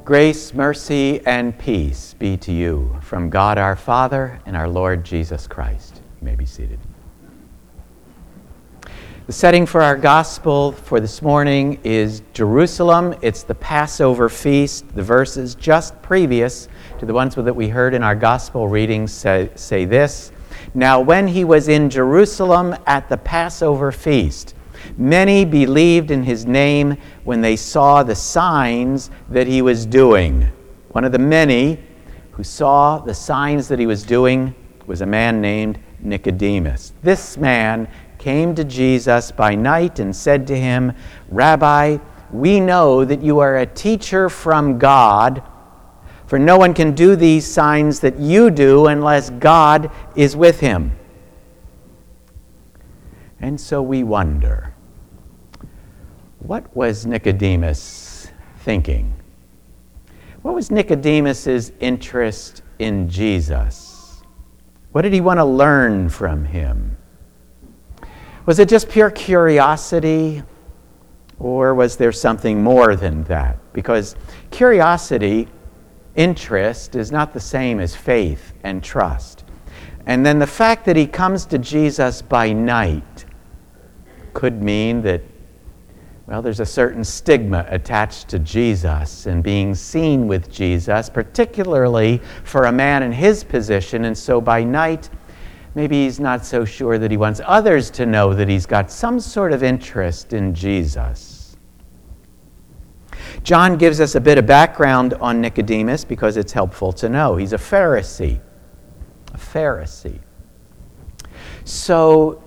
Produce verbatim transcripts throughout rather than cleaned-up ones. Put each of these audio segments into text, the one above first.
Grace, mercy, and peace be to you from God our Father and our Lord Jesus Christ. You may be seated. The setting for our gospel for this morning is Jerusalem. It's the Passover feast. The verses just previous to the ones that we heard in our gospel readings say, say this: Now when he was in Jerusalem at the Passover feast, many believed in his name when they saw the signs that he was doing. One of the many who saw the signs that he was doing was a man named Nicodemus. This man came to Jesus by night and said to him, Rabbi, we know that you are a teacher from God, for no one can do these signs that you do unless God is with him. And so we wonder, what was Nicodemus thinking? What was Nicodemus's interest in Jesus? What did he want to learn from him? Was it just pure curiosity, or was there something more than that? Because curiosity, interest, is not the same as faith and trust. And then the fact that he comes to Jesus by night could mean that, well, there's a certain stigma attached to Jesus and being seen with Jesus, particularly for a man in his position. And so by night, maybe he's not so sure that he wants others to know that he's got some sort of interest in Jesus. John gives us a bit of background on Nicodemus because it's helpful to know. He's a Pharisee. A Pharisee. So,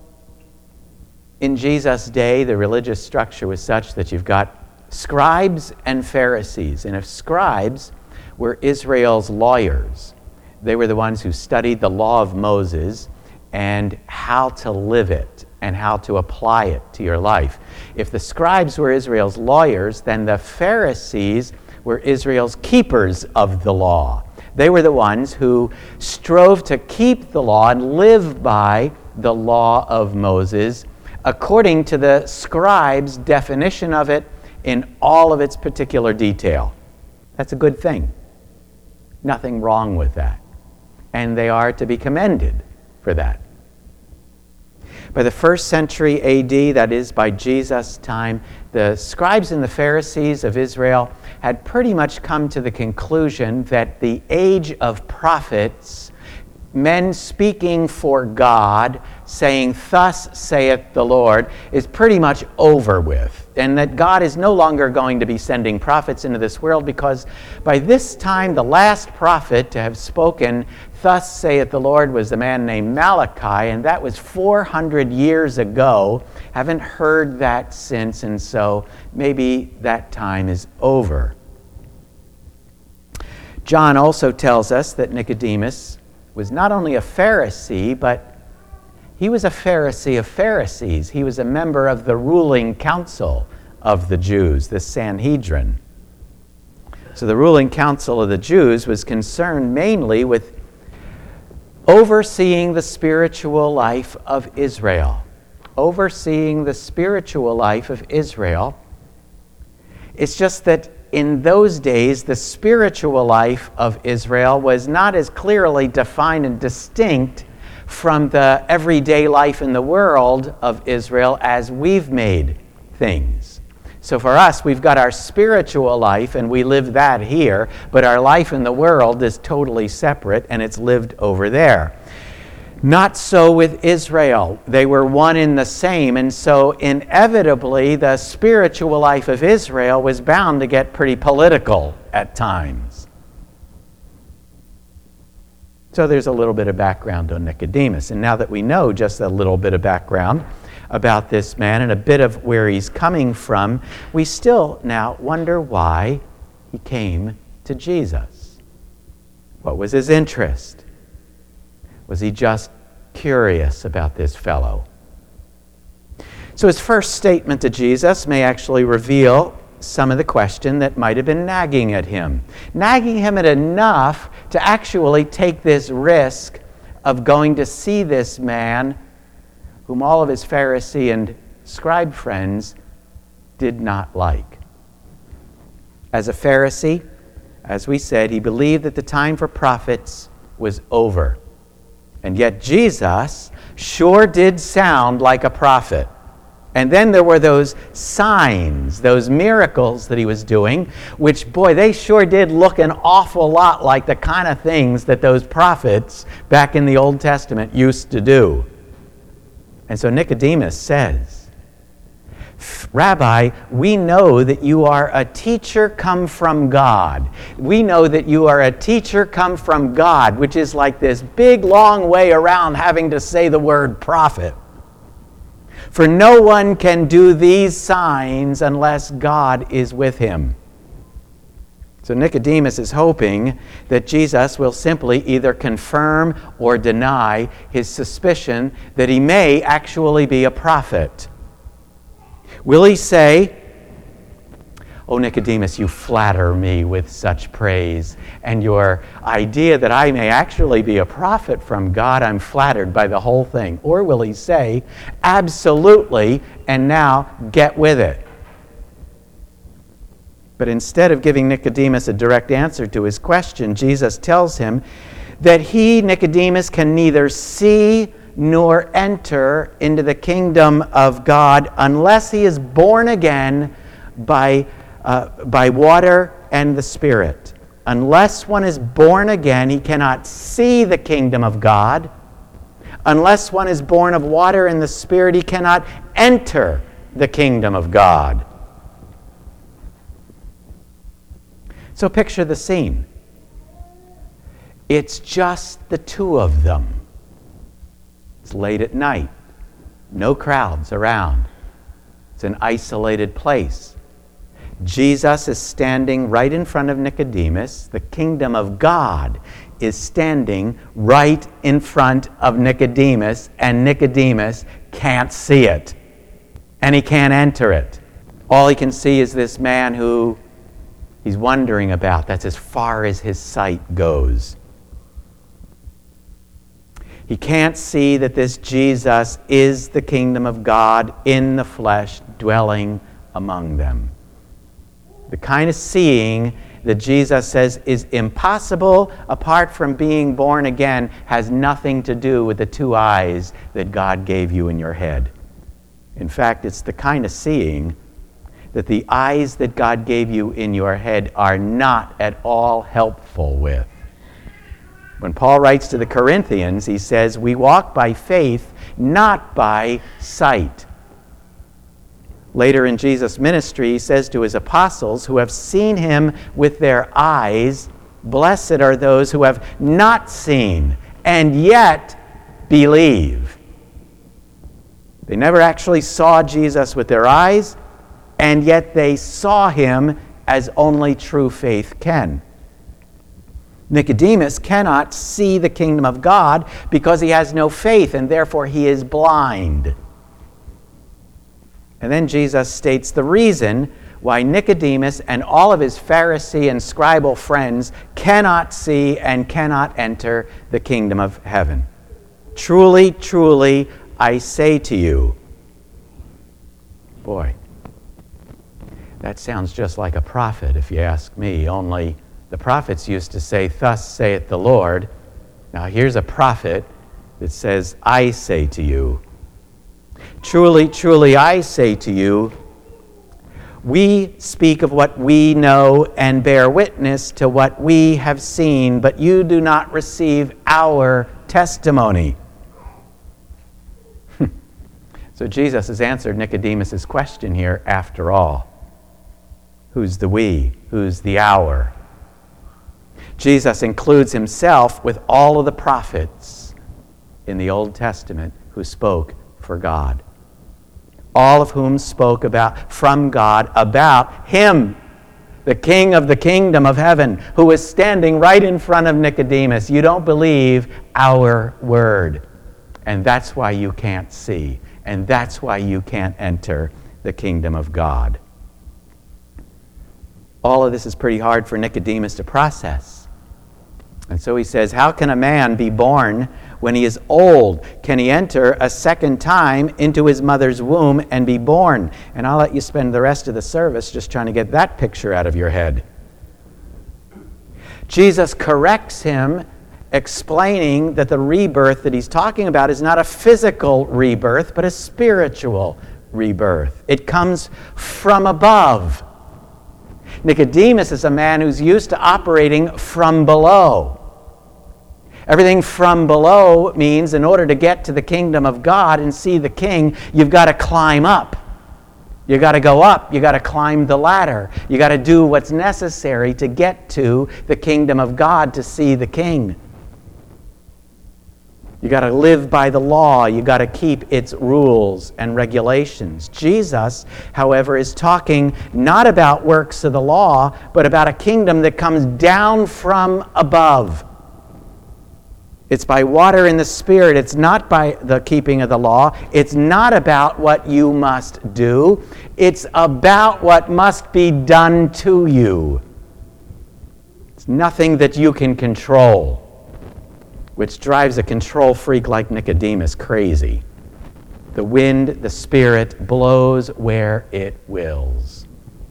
in Jesus' day, the religious structure was such that you've got scribes and Pharisees. And if scribes were Israel's lawyers, they were the ones who studied the law of Moses and how to live it and how to apply it to your life. If the scribes were Israel's lawyers, then the Pharisees were Israel's keepers of the law. They were the ones who strove to keep the law and live by the law of Moses according to the scribe's definition of it in all of its particular detail. That's a good thing. Nothing wrong with that. And they are to be commended for that. By the first century A D, that is by Jesus' time, the scribes and the Pharisees of Israel had pretty much come to the conclusion that the age of prophets, men speaking for God, saying, "Thus saith the Lord," is pretty much over with. And that God is no longer going to be sending prophets into this world because by this time the last prophet to have spoken, "Thus saith the Lord," was a man named Malachi, and that was four hundred years ago. Haven't heard that since, and so maybe that time is over. John also tells us that Nicodemus was not only a Pharisee, but he was a Pharisee of Pharisees. He was a member of the ruling council of the Jews, the Sanhedrin. So the ruling council of the Jews was concerned mainly with overseeing the spiritual life of Israel. Overseeing the spiritual life of Israel. It's just that in those days, the spiritual life of Israel was not as clearly defined and distinct from the everyday life in the world of Israel as we've made things. So for us, we've got our spiritual life and we live that here, but our life in the world is totally separate and it's lived over there. Not so with Israel. They were one in the same, and so inevitably the spiritual life of Israel was bound to get pretty political at times. So there's a little bit of background on Nicodemus, and now that we know just a little bit of background about this man and a bit of where he's coming from, we still now wonder why he came to Jesus. What was his interest? Was he just curious about this fellow? So his first statement to Jesus may actually reveal some of the question that might have been nagging at him. Nagging him at enough to actually take this risk of going to see this man whom all of his Pharisee and scribe friends did not like. As a Pharisee, as we said, he believed that the time for prophets was over. And yet Jesus sure did sound like a prophet. And then there were those signs, those miracles that he was doing, which, boy, they sure did look an awful lot like the kind of things that those prophets back in the Old Testament used to do. And so Nicodemus says, Rabbi, we know that you are a teacher come from God. We know that you are a teacher come from God, which is like this big, long way around having to say the word prophet. For no one can do these signs unless God is with him. So Nicodemus is hoping that Jesus will simply either confirm or deny his suspicion that he may actually be a prophet. Will he say, "Oh, Nicodemus, you flatter me with such praise, and your idea that I may actually be a prophet from God, I'm flattered by the whole thing"? Or will he say, "Absolutely, and now get with it"? But instead of giving Nicodemus a direct answer to his question, Jesus tells him that he, Nicodemus, can neither see nor enter into the kingdom of God unless he is born again by, uh, by water and the Spirit. Unless one is born again, he cannot see the kingdom of God. Unless one is born of water and the Spirit, he cannot enter the kingdom of God. So picture the scene. It's just the two of them. It's late at night. No crowds around. It's an isolated place. Jesus is standing right in front of Nicodemus. The kingdom of God is standing right in front of Nicodemus, and Nicodemus can't see it. And he can't enter it. All he can see is this man who he's wondering about. That's as far as his sight goes. He can't see that this Jesus is the kingdom of God in the flesh, dwelling among them. The kind of seeing that Jesus says is impossible apart from being born again has nothing to do with the two eyes that God gave you in your head. In fact, it's the kind of seeing that the eyes that God gave you in your head are not at all helpful with. When Paul writes to the Corinthians, he says, "We walk by faith, not by sight." Later in Jesus' ministry, he says to his apostles who have seen him with their eyes, "Blessed are those who have not seen and yet believe." They never actually saw Jesus with their eyes, and yet they saw him as only true faith can. Nicodemus cannot see the kingdom of God because he has no faith, and therefore he is blind. And then Jesus states the reason why Nicodemus and all of his Pharisee and scribal friends cannot see and cannot enter the kingdom of heaven. "Truly, truly, I say to you." Boy, that sounds just like a prophet, if you ask me, only the prophets used to say, "Thus saith the Lord." Now here's a prophet that says, "I say to you." "Truly, truly, I say to you, we speak of what we know and bear witness to what we have seen, but you do not receive our testimony." So Jesus has answered Nicodemus' question here after all. Who's the we? Who's the our? Jesus includes himself with all of the prophets in the Old Testament who spoke for God. All of whom spoke about from God about him, the King of the kingdom of heaven, who is standing right in front of Nicodemus. You don't believe our word. And that's why you can't see. And that's why you can't enter the kingdom of God. All of this is pretty hard for Nicodemus to process. And so he says, how can a man be born when he is old? Can he enter a second time into his mother's womb and be born? And I'll let you spend the rest of the service just trying to get that picture out of your head. Jesus corrects him, explaining that the rebirth that he's talking about is not a physical rebirth, but a spiritual rebirth. It comes from above. Nicodemus is a man who's used to operating from below. Everything from below means in order to get to the kingdom of God and see the king, you've got to climb up. You've got to go up. You've got to climb the ladder. You've got to do what's necessary to get to the kingdom of God to see the king. You got to live by the law. You got to keep its rules and regulations. Jesus, however, is talking not about works of the law, but about a kingdom that comes down from above. It's by water and the Spirit. It's not by the keeping of the law. It's not about what you must do. It's about what must be done to you. It's nothing that you can control, which drives a control freak like Nicodemus crazy. The wind, the Spirit, blows where it wills.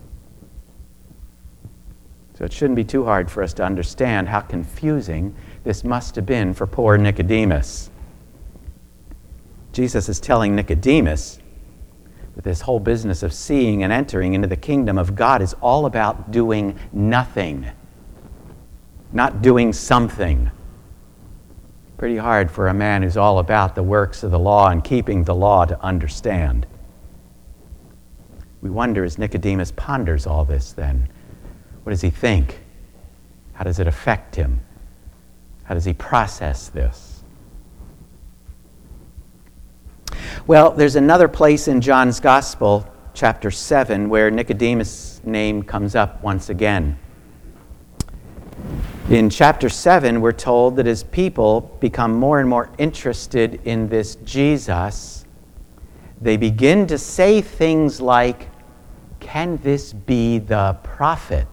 So it shouldn't be too hard for us to understand how confusing this must have been for poor Nicodemus. Jesus is telling Nicodemus that this whole business of seeing and entering into the kingdom of God is all about doing nothing, not doing something. Pretty hard for a man who's all about the works of the law and keeping the law to understand. We wonder, as Nicodemus ponders all this then, what does he think? How does it affect him? How does he process this? Well, there's another place in John's Gospel, chapter seven, where Nicodemus' name comes up once again. In chapter seven, we're told that as people become more and more interested in this Jesus, they begin to say things like, "Can this be the prophet?"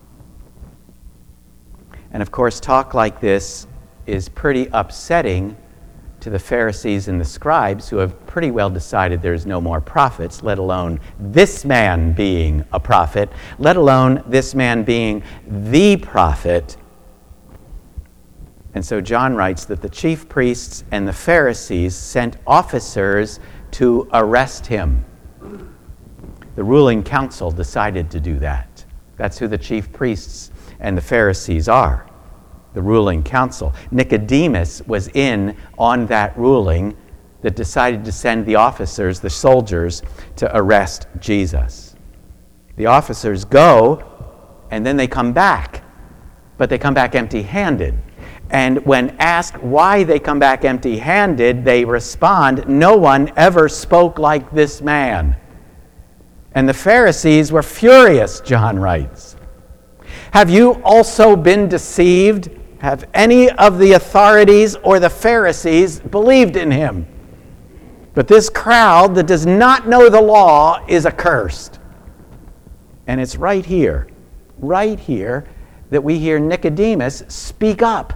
And of course, talk like this is pretty upsetting to the Pharisees and the scribes, who have pretty well decided there's no more prophets, let alone this man being a prophet, let alone this man being the prophet. And so John writes that the chief priests and the Pharisees sent officers to arrest him. The ruling council decided to do that. That's who the chief priests and the Pharisees are, the ruling council. Nicodemus was in on that ruling that decided to send the officers, the soldiers, to arrest Jesus. The officers go, and then they come back, but they come back empty-handed. And when asked why they come back empty-handed, they respond, "No one ever spoke like this man." And the Pharisees were furious, John writes. Have you also been deceived? Have any of the authorities or the Pharisees believed in him? But this crowd that does not know the law is accursed. And it's right here, right here, that we hear Nicodemus speak up.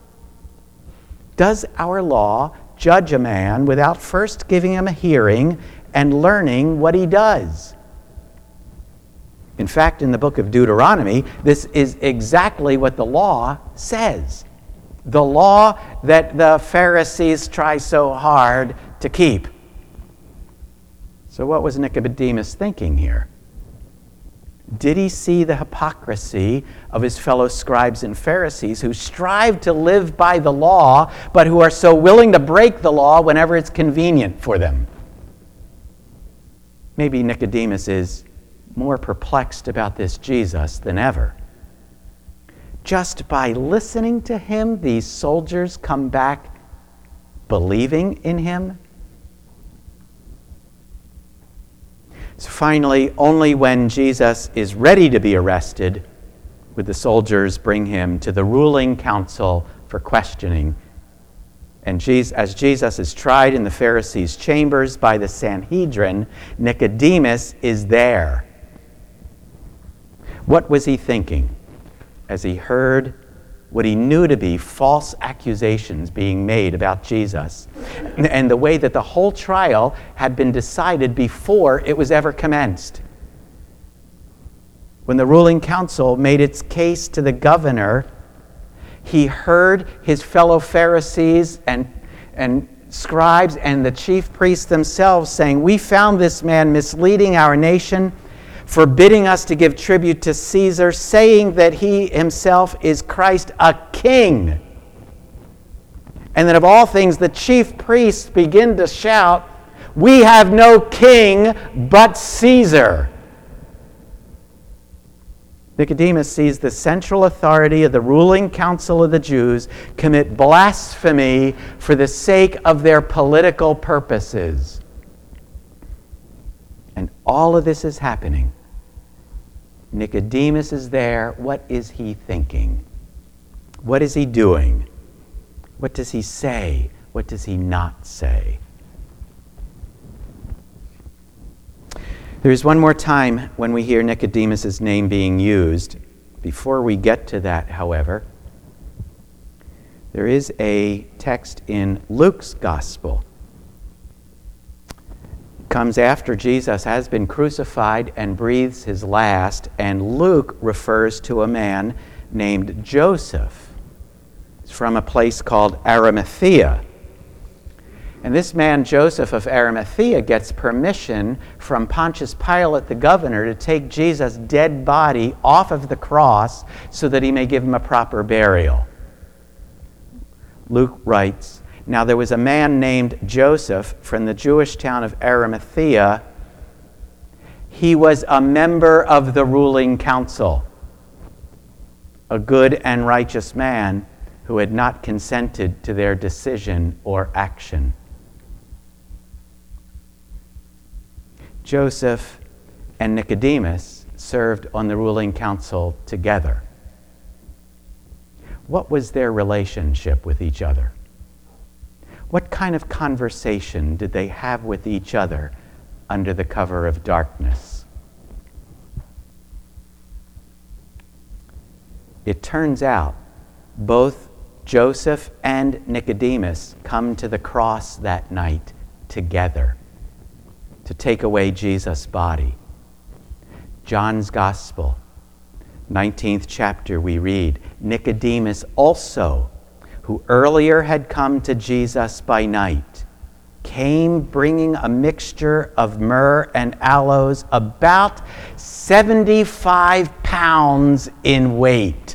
Does our law judge a man without first giving him a hearing and learning what he does? In fact, in the book of Deuteronomy, this is exactly what the law says. The law that the Pharisees try so hard to keep. So what was Nicodemus thinking here? Did he see the hypocrisy of his fellow scribes and Pharisees who strive to live by the law, but who are so willing to break the law whenever it's convenient for them? Maybe Nicodemus is more perplexed about this Jesus than ever. Just by listening to him, these soldiers come back believing in him. So finally, only when Jesus is ready to be arrested would the soldiers bring him to the ruling council for questioning. And Jesus, as Jesus is tried in the Pharisees' chambers by the Sanhedrin, Nicodemus is there. What was he thinking as he heard what he knew to be false accusations being made about Jesus, and the way that the whole trial had been decided before it was ever commenced. When the ruling council made its case to the governor, he heard his fellow Pharisees and, and scribes and the chief priests themselves saying, "We found this man misleading our nation, forbidding us to give tribute to Caesar, saying that he himself is Christ, a king." And then of all things, the chief priests begin to shout, "We have no king but Caesar." Nicodemus sees the central authority of the ruling council of the Jews commit blasphemy for the sake of their political purposes. And all of this is happening. Nicodemus is there. What is he thinking? What is he doing? What does he say? What does he not say? There is one more time when we hear Nicodemus' name being used. Before we get to that, however, there is a text in Luke's Gospel. It comes after Jesus has been crucified and breathes his last, and Luke refers to a man named Joseph. It's from a place called Arimathea. And this man, Joseph of Arimathea, gets permission from Pontius Pilate, the governor, to take Jesus' dead body off of the cross so that he may give him a proper burial. Luke writes, "Now there was a man named Joseph from the Jewish town of Arimathea. He was a member of the ruling council, a good and righteous man who had not consented to their decision or action." Joseph and Nicodemus served on the ruling council together. What was their relationship with each other? What kind of conversation did they have with each other under the cover of darkness? It turns out both Joseph and Nicodemus come to the cross that night together to take away Jesus' body. John's Gospel, nineteenth chapter, we read, "Nicodemus also, who earlier had come to Jesus by night, came bringing a mixture of myrrh and aloes, about seventy-five pounds in weight."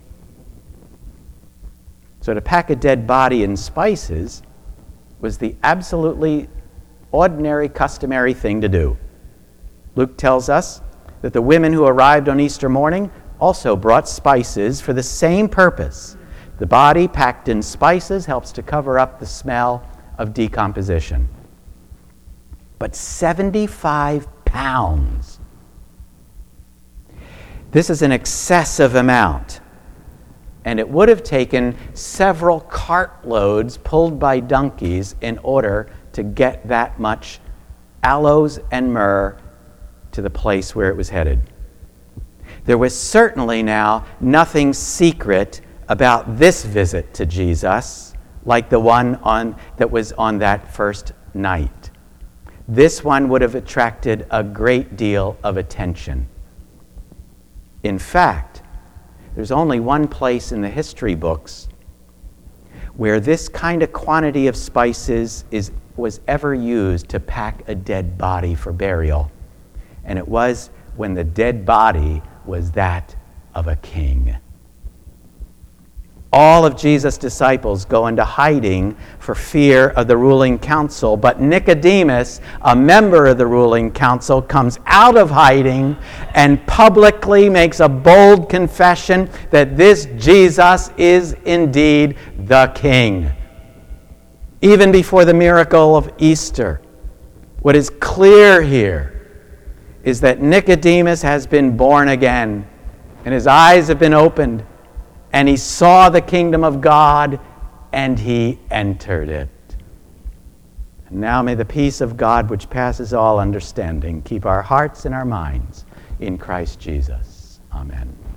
So to pack a dead body in spices was the absolutely ordinary, customary thing to do. Luke tells us that the women who arrived on Easter morning also brought spices for the same purpose. The body packed in spices helps to cover up the smell of decomposition. But seventy-five pounds. This is an excessive amount, and it would have taken several cartloads pulled by donkeys in order to get that much aloes and myrrh to the place where it was headed. There was certainly now nothing secret about this visit to Jesus like the one on that was on that first night. This one would have attracted a great deal of attention. In fact, there's only one place in the history books where this kind of quantity of spices is was ever used to pack a dead body for burial. And it was when the dead body was that of a king. All of Jesus' disciples go into hiding for fear of the ruling council, but Nicodemus, a member of the ruling council, comes out of hiding and publicly makes a bold confession that this Jesus is indeed the king. Even before the miracle of Easter, what is clear here is that Nicodemus has been born again, and his eyes have been opened, and he saw the kingdom of God, and he entered it. And now may the peace of God, which passes all understanding, keep our hearts and our minds in Christ Jesus. Amen.